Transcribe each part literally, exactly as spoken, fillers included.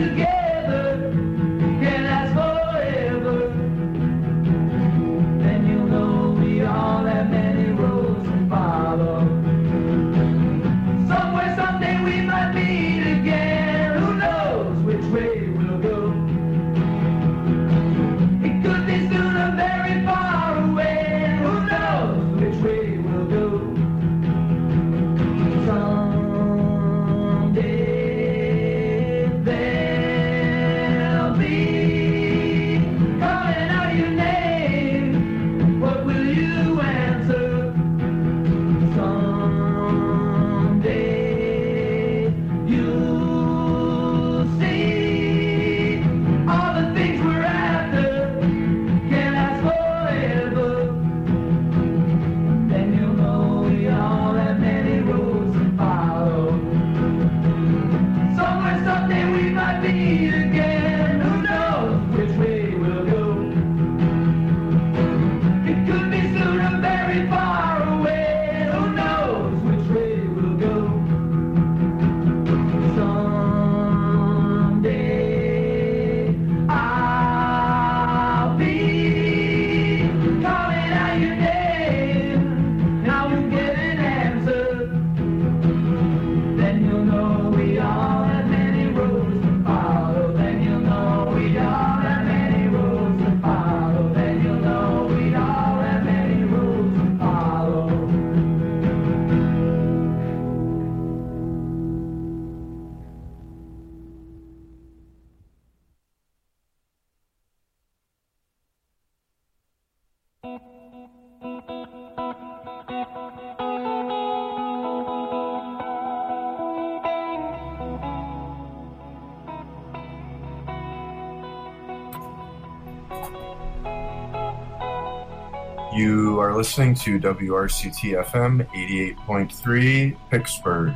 You are listening to W R C T F M eighty-eight point three, Pittsburgh.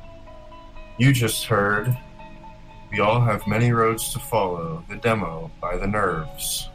You just heard We All Have Many Roads to Follow, the demo by The Nerves.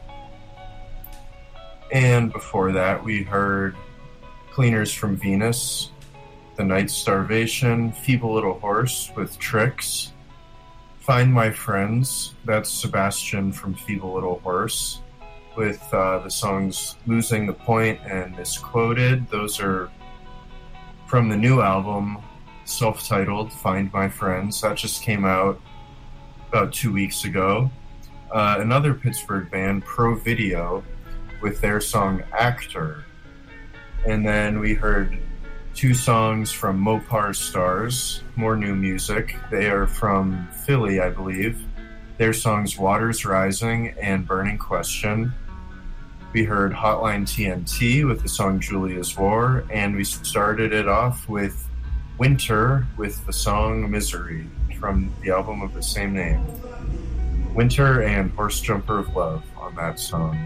And before that, we heard Cleaners from Venus, The Night Starvation, Feeble Little Horse with Tricks, Find My Friends, that's Sebastian from Feeble Little Horse, with uh, the songs Losing the Point and Misquoted. Those are from the new album, self-titled, Find My Friends. That just came out about two weeks ago. Uh, another Pittsburgh band, Pro Video, with their song Actor. And then we heard two songs from Mopar Stars, more new music. They are from Philly, I believe. Their songs Waters Rising and Burning Question. We heard Hotline T N T with the song Julia's War, and we started it off with Winter with the song Misery from the album of the same name. Winter and Horse Jumper of Love on that song.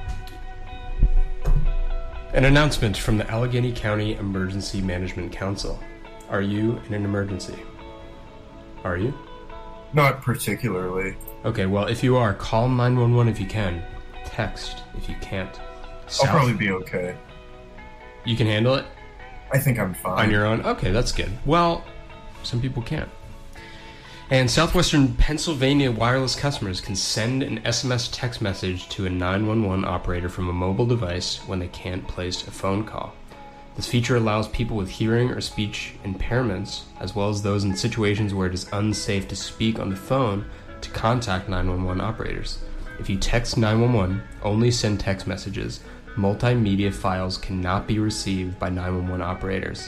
An announcement from the Allegheny County Emergency Management Council. Are you in an emergency? Are you? Not particularly. Okay, well, if you are, call nine one one if you can. Text if you can't. South. I'll probably be okay. You can handle it? I think I'm fine. On your own? Okay, that's good. Well, some people can't. And Southwestern Pennsylvania wireless customers can send an S M S text message to a nine one one operator from a mobile device when they can't place a phone call. This feature allows people with hearing or speech impairments, as well as those in situations where it is unsafe to speak on the phone, to contact nine one one operators. If you text nine one one, only send text messages. Multimedia files cannot be received by nine one one operators.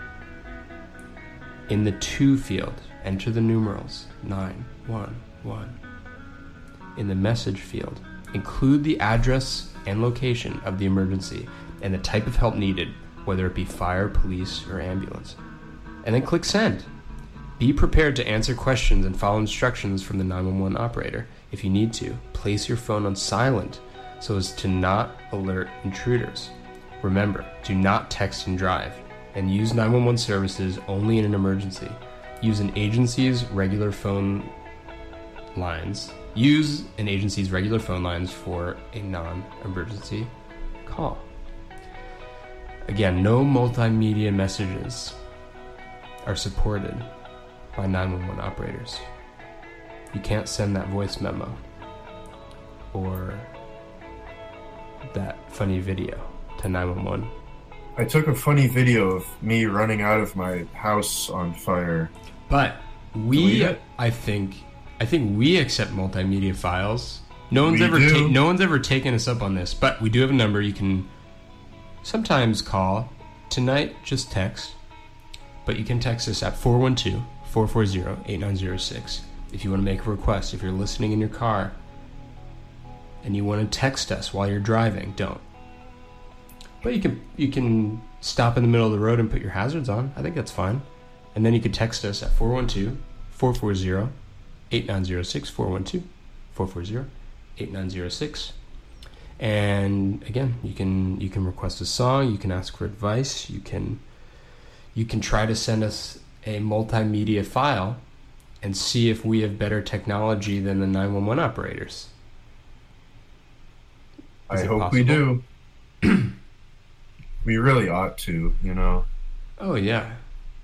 In the to field, enter the numerals nine one one. In the message field, include the address and location of the emergency and the type of help needed, whether it be fire, police, or ambulance. And then click send. Be prepared to answer questions and follow instructions from the nine one one operator. If you need to, place your phone on silent so as to not alert intruders. Remember, do not text and drive, and use nine one one services only in an emergency. Use an agency's regular phone lines. Use an agency's regular phone lines for a non-emergency call. Again, no multimedia messages are supported by nine one one operators. You can't send that voice memo or that funny video to nine one one. I took a funny video of me running out of my house on fire. But we, I think, I think we accept multimedia files. No one's We ever, do. ta- no one's ever taken us up on this. But we do have a number you can sometimes call. Tonight, just text. But you can text us at four one two, four four zero, eight nine zero six if you want to make a request. If you're listening in your car and you want to text us while you're driving, don't. But you can you can stop in the middle of the road and put your hazards on. I think that's fine. And then you can text us at four one two, four four zero, eight nine zero six, four one two, four four zero, eight nine zero six. And again, you can you can request a song, you can ask for advice, you can you can try to send us a multimedia file and see if we have better technology than the nine one one operators. Is I it hope possible? we do. We really ought to, you know. Oh, yeah.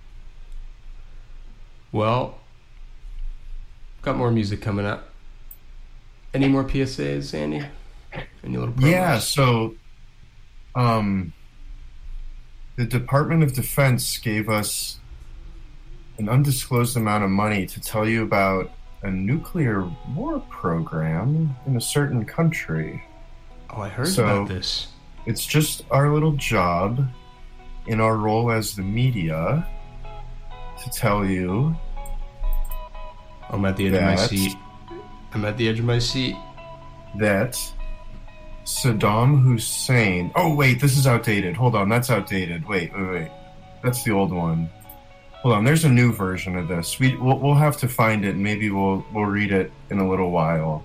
Well, got more music coming up. Any more P S As, Andy? Any little promos? Yeah, so um, the Department of Defense gave us an undisclosed amount of money to tell you about a nuclear war program in a certain country. Oh, I heard So- about this. It's just our little job in our role as the media to tell you I'm at the edge of my that- seat. I'm at the edge of my seat. that Saddam Hussein... Oh, wait, this is outdated. Hold on, that's outdated. Wait, wait, wait. That's the old one. Hold on, there's a new version of this. We, we'll, we'll have to find it, and maybe we'll, we'll read it in a little while.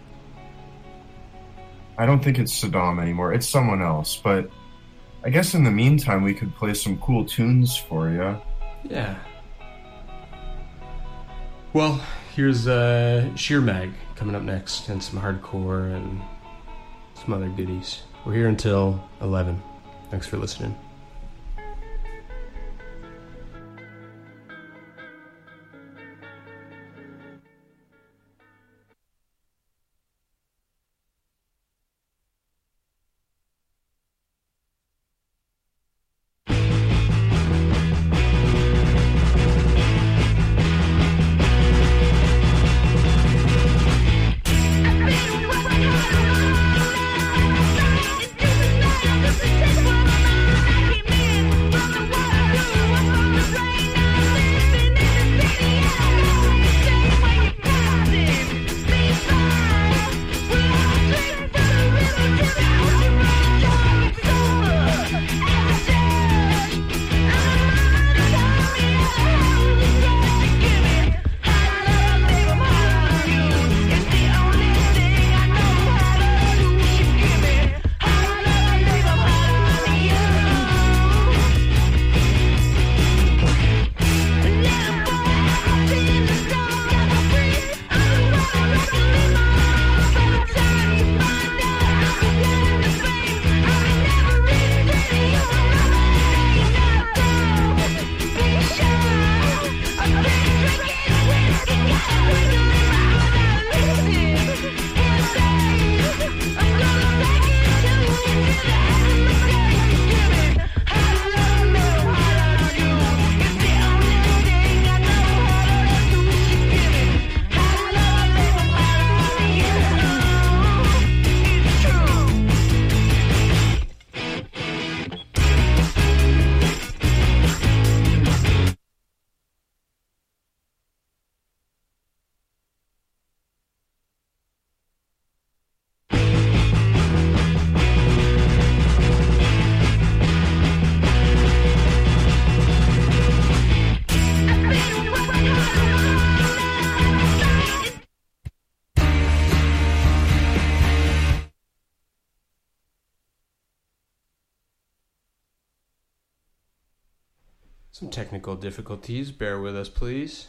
I don't think it's Saddam anymore. It's someone else, but I guess in the meantime, we could play some cool tunes for you. Yeah. Well, here's uh, Sheer Mag coming up next, and some hardcore and some other goodies. We're here until eleven. Thanks for listening. Some technical difficulties. Bear with us, please.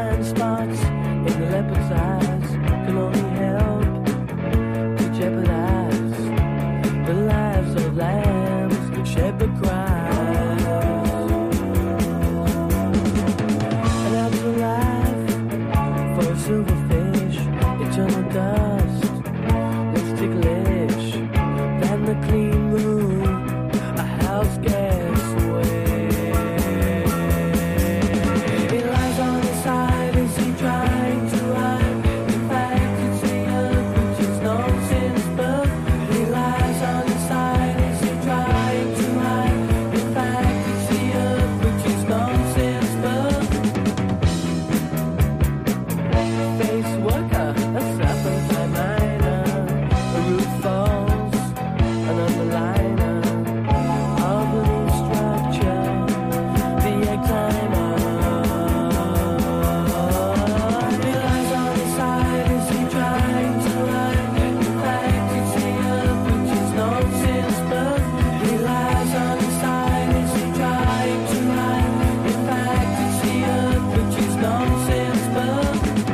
blind spots in the leopard's eyes can only help to jeopardize the lives of lambs. The shepherd cries, and out to life for a silverfish, eternal dust looks ticklish than the clean room a house gets away. It lies on his side as he trying to hide. In fact, it's the earth which is nonsense, but he lies on his side as he trying to hide. In fact, it's the earth which is nonsense, but face worker, a sapper by minor, a roof falls, an underliner of the new structure, the egg timer. He lies on his side as he trying to hide. In fact, it's the earth which is nonsense, but he lies on his side as he trying to hide. In fact, it's the earth which is nonsense, but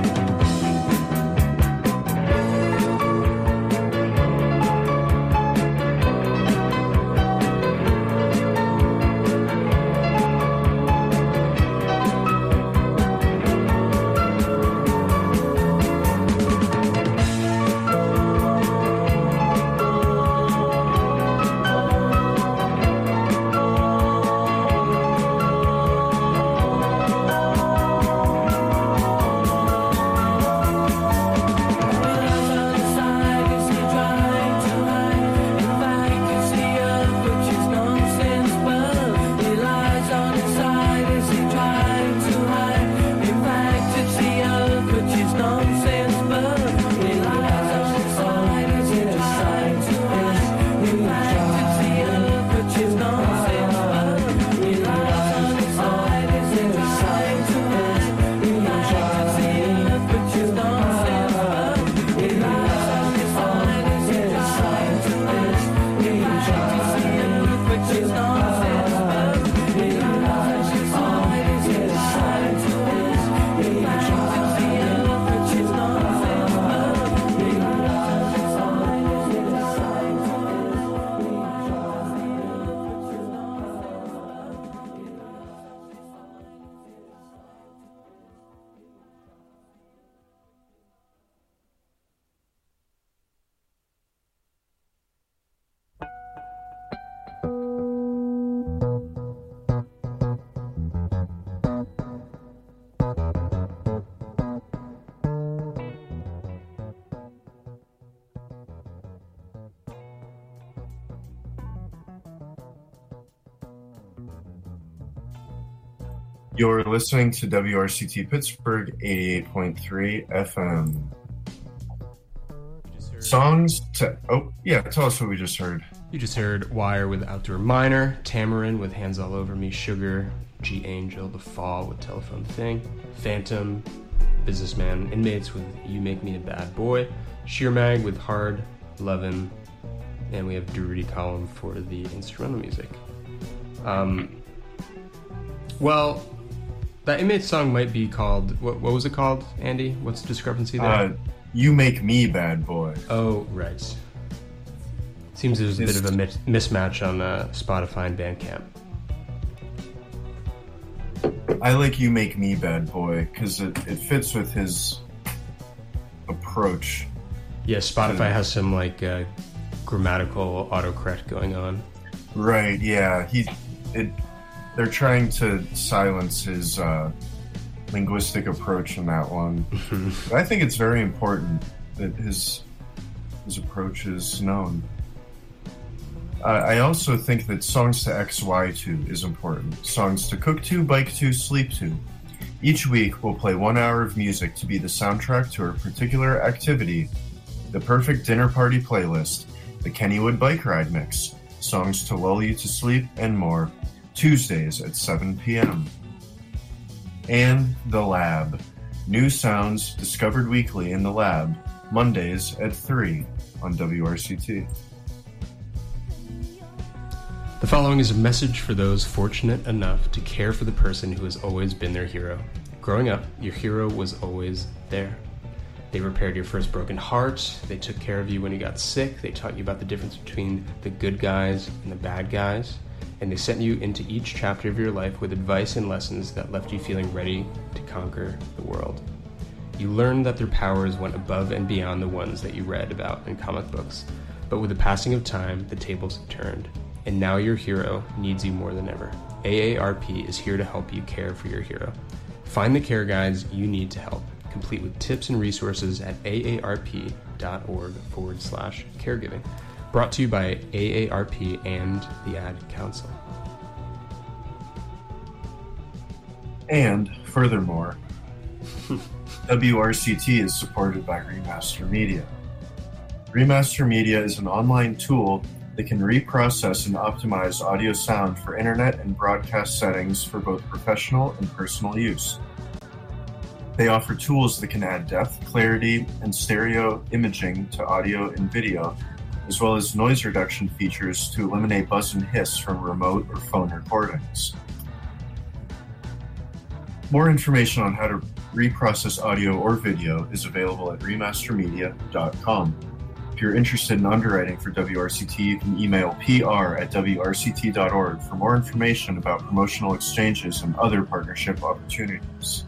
You're listening to W R C T Pittsburgh eighty-eight point three F M. Songs to... Oh, yeah, tell us what we just heard. You just heard Wire with Outdoor Miner, Tamarin with Hands All Over Me, Sugar, G Angel, The Fall with Telephone Thing, Phantom, Businessman, Inmates with You Make Me a Bad Boy, Sheer Mag with Hard, Lovin', and we have Drury Column for the instrumental music. Um, well, that Inmates song might be called... What, what was it called, Andy? What's the discrepancy there? Uh, You Make Me Bad Boy. Oh, right. Seems there's a bit of a mis- mismatch on uh, Spotify and Bandcamp. I like You Make Me Bad Boy because it, it fits with his approach. Yeah, Spotify has some like uh, grammatical autocorrect going on. Right, yeah. He, it, they're trying to silence his uh, linguistic approach in that one. But I think it's very important that his his approach is known. Uh, I also think that songs to X Y to is important. Songs to cook to, bike to, sleep to. Each week, we'll play one hour of music to be the soundtrack to a particular activity. The perfect dinner party playlist, the Kennywood bike ride mix, songs to lull you to sleep, and more. Tuesdays at seven p.m. And The Lab. New sounds discovered weekly in The Lab. Mondays at three on W R C T. The following is a message for those fortunate enough to care for the person who has always been their hero. Growing up, your hero was always there. They repaired your first broken heart, they took care of you when you got sick, they taught you about the difference between the good guys and the bad guys, and they sent you into each chapter of your life with advice and lessons that left you feeling ready to conquer the world. You learned that their powers went above and beyond the ones that you read about in comic books, but with the passing of time, the tables have turned, and now your hero needs you more than ever. A A R P is here to help you care for your hero. Find the care guides you need to help, complete with tips and resources at aarp.org forward slash caregiving. Brought to you by A A R P and the Ad Council. And furthermore, W R C T is supported by Remaster Media. Remaster Media is an online tool that can reprocess and optimize audio sound for internet and broadcast settings for both professional and personal use. They offer tools that can add depth, clarity, and stereo imaging to audio and video, as well as noise reduction features to eliminate buzz and hiss from remote or phone recordings. More information on how to reprocess audio or video is available at remaster media dot com. If you're interested in underwriting for W R C T, you can email P R at W R C T dot org for more information about promotional exchanges and other partnership opportunities.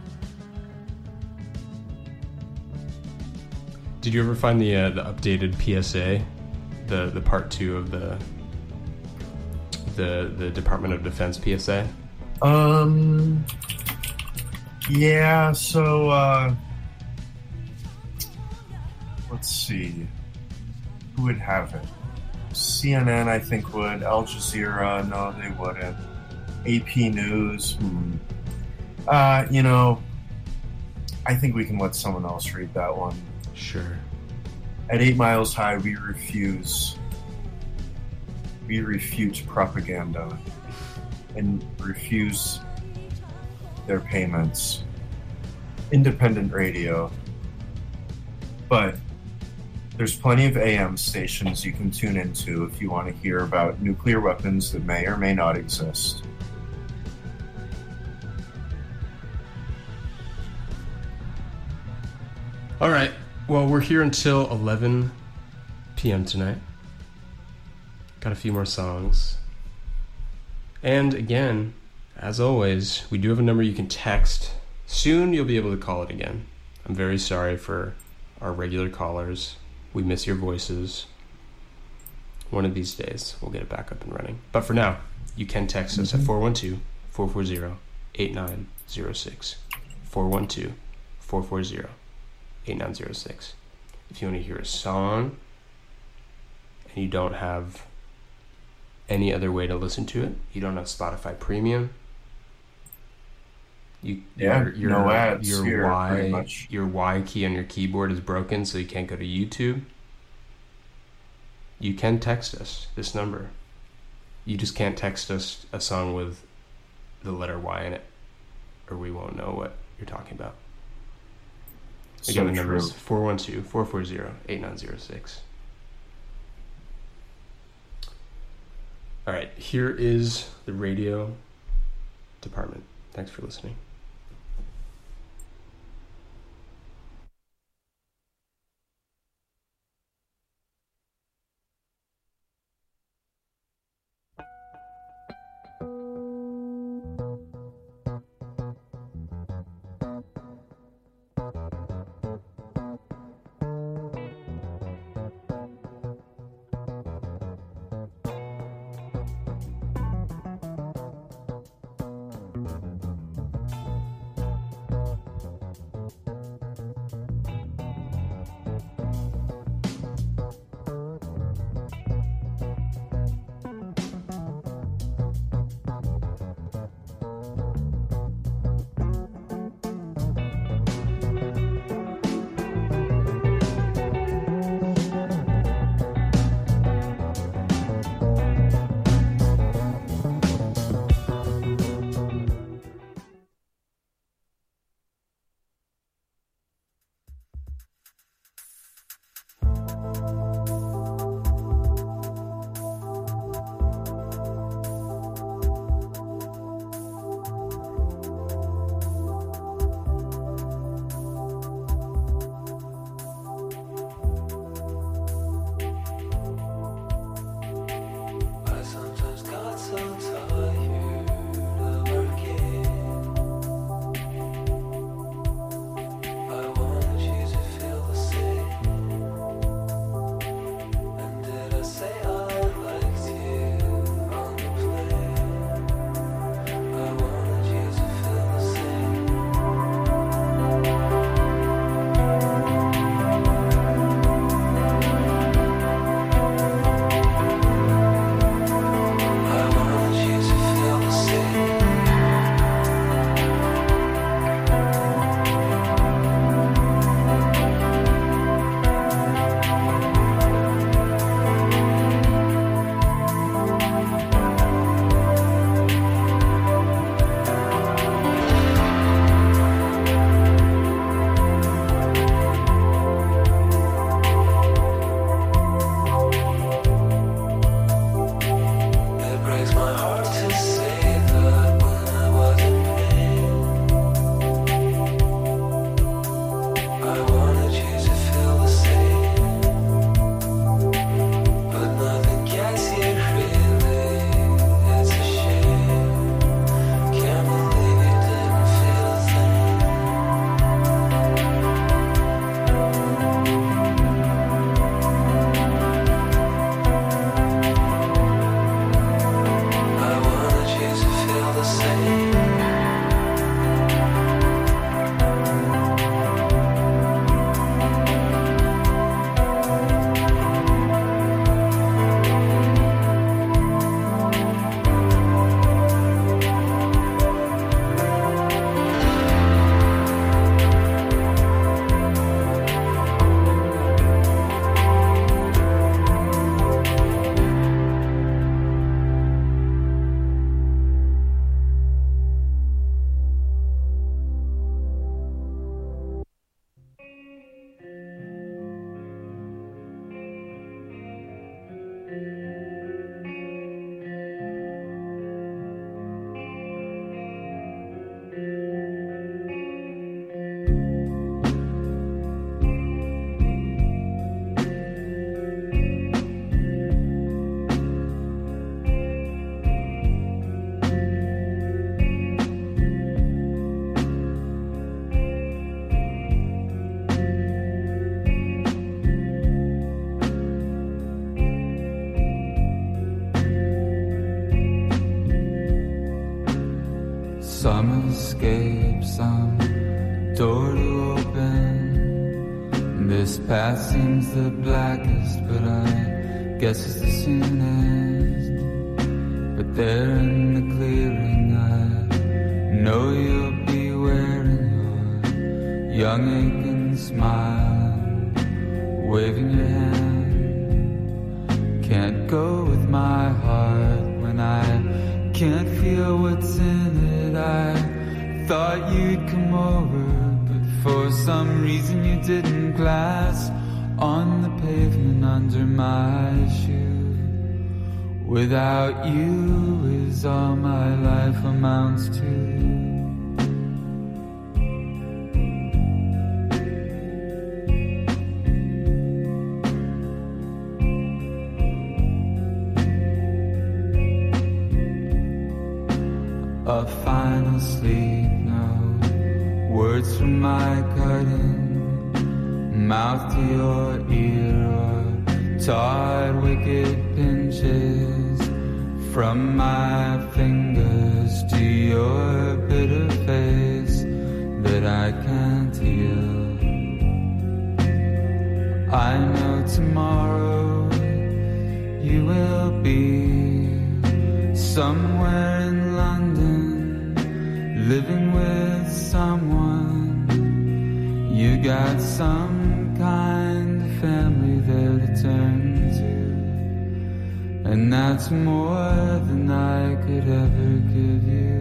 Did you ever find the uh, the updated P S A, the the part two of the the the Department of Defense P S A? Um. Yeah. So. Uh, let's see. Who would have it? C N N, I think, would. Al Jazeera, no, they wouldn't. A P News, hmm. Uh, you know, I think we can let someone else read that one. Sure. At Eight Miles High, we refuse. We refute propaganda and refuse their payments. Independent radio. But there's plenty of A M stations you can tune into if you want to hear about nuclear weapons that may or may not exist. All right. Well, we're here until eleven p.m. tonight. Got a few more songs. And again, as always, we do have a number you can text. Soon you'll be able to call it again. I'm very sorry for our regular callers. We miss your voices. One of these days, we'll get it back up and running. But for now, you can text us at four one two, four four zero, eight nine zero six. four one two, four four zero, eight nine zero six. If you want to hear a song and you don't have any other way to listen to it, you don't have Spotify Premium, you yeah, your, your, no ads your here, pretty Y much. your Y key on your keyboard is broken, so you can't go to YouTube. You can text us this number. You just can't text us a song with the letter Y in it, or we won't know what you're talking about. So Again, the number true. is four one two, four four zero, eight nine zero six. All right, here is the radio department. Thanks for listening. escape, some door to open. This path seems the blackest, but I guess it's the soonest. But there in the clearing, I know you'll be wearing your young aching smile, waving your hand. Can't go with my heart when I can't feel what's in it. I thought you'd come over, but for some reason you didn't. Glass on the pavement under my shoe. Without you is all my life amounts to. A final sleep, no words from my cutting mouth to your ear, or tired wicked pinches from my fingers to your bitter face that I can't heal. I know tomorrow you will be somewhere in London, living with someone. You got some kind of family there to turn to, and that's more than I could ever give you.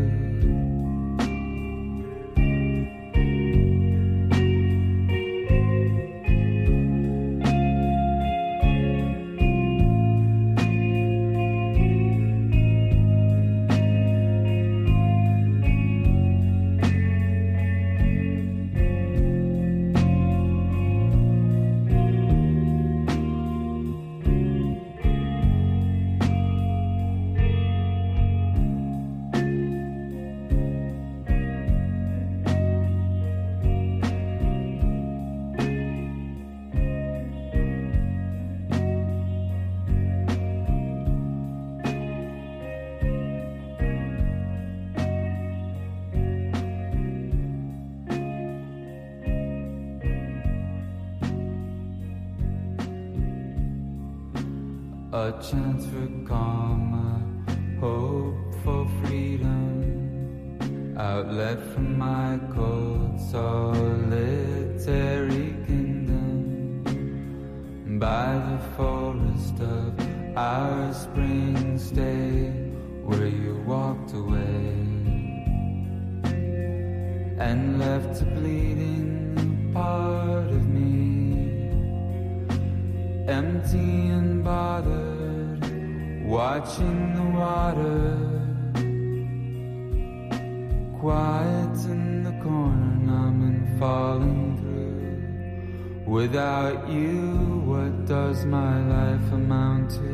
A chance for calm, a hope for freedom, outlet from my cold solitary kingdom, by the forest of our spring stay, where you walked away and left a bleeding part of me, empty and bothered, watching the water, quiet in the corner, numb and falling through. Without you, what does my life amount to?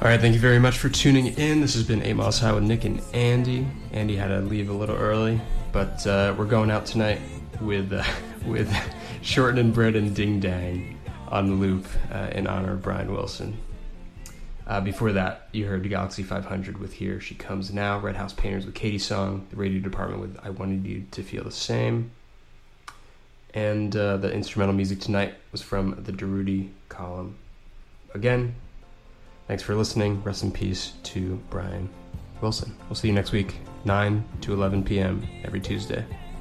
All right, thank you very much for tuning in. This has been Eight Miles High with Nick and Andy. Andy had to leave a little early, but uh, we're going out tonight with uh, with Shorten and Bread and Ding Dang on loop uh, in honor of Brian Wilson. Uh, before that, you heard the Galaxy five hundred with Here She Comes Now, Red House Painters with Katie Song, the Radio Department with I Wanted You to Feel the Same. And uh, the instrumental music tonight was from the Darude column. Again, thanks for listening. Rest in peace to Brian Wilson. We'll see you next week, nine to eleven p.m. every Tuesday.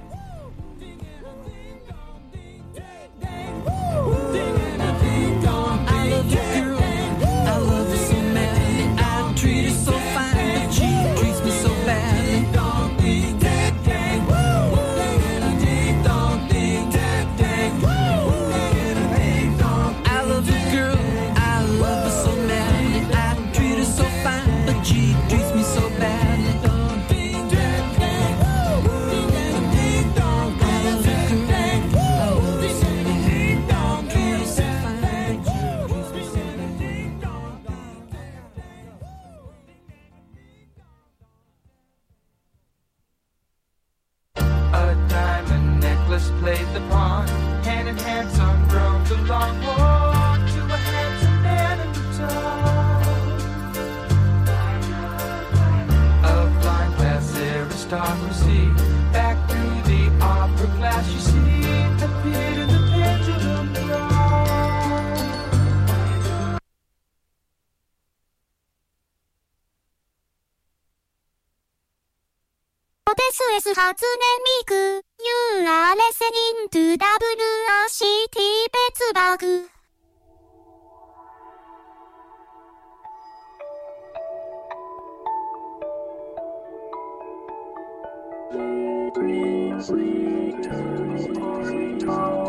Played the pawn, hand in hand, son roamed the long walk to a handsome man in the town. A blind class aristocracy, back through the opera glass, you see, appeared in the pendulum throng. This is Hatsune Miku. You are listening to W R C T Pittsburgh. Please, please, please,